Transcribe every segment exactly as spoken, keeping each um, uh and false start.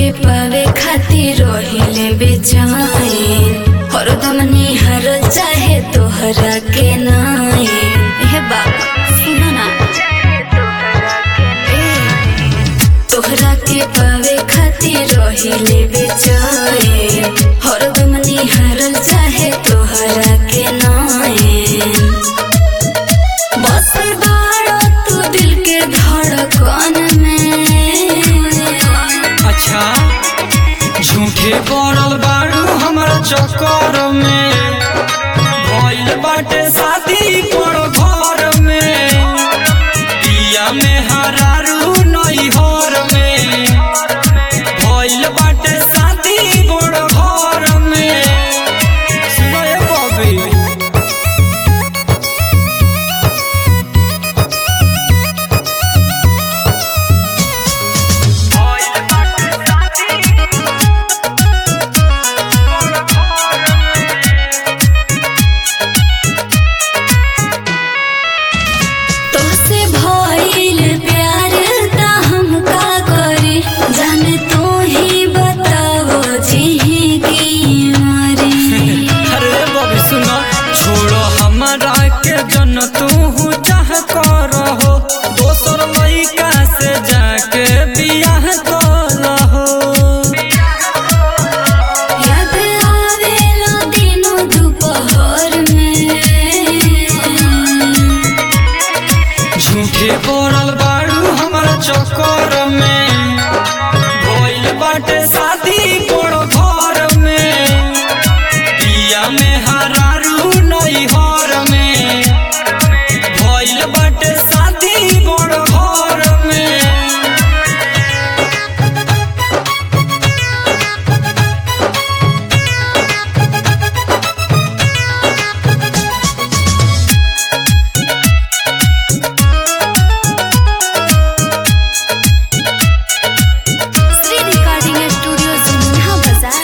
के पावे खातिर रोहिले बेचैन हरदम निहारल चाहे तोहरा के नाई। हे बाबा सुनो ना, तोहरा के पावे खातिर रोहिले बेचैन हरदम निहारल चाहे तोहरा के नाई। बस बाड़ा तू दिल के धड़कन में। अच्छा झूठे पड़ल बारू हमारा चक्कर में भइल बाटे शादी पर घर में पिया में हरारू नैहर में भइल बाटे शादी पर घर में। सुनाए बबी जन तू चाह कर हो दोसर लइका से जाके बियाह कर हो। याद आवेला दिनों दोपहर में। झूठे पड़ल बारू हमारा चक्कर में भइल बाटे शादी पर घर में पिया में हरारू नैहर में भइल बाटे शादी बड़ घर में। श्री रिकॉर्डिंग स्टूडियो जुम्हा बाजार।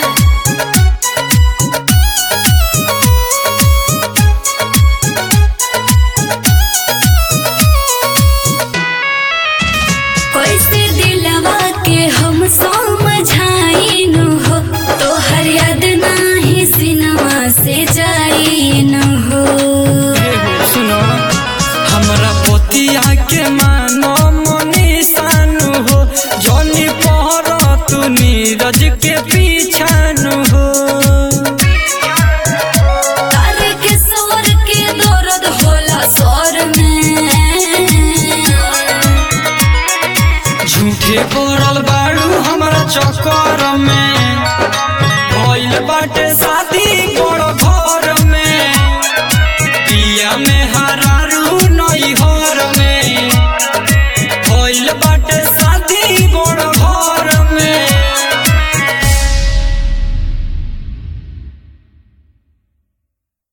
कैसे दिलवा के हम समझाइन हो तोहर याद नाही सिनवा से जाइन हो। सुनो हमरा पोतिया के मानो मनीषान हो जनी पहर तू नीरज के पीछान हो। तारे के स्वर के दर्द होला स्वर में। झूठे पड़ल बारू हमारा चक्कर में भइल बाटे शादी बड़ घर में पिया में हरारू नैहर में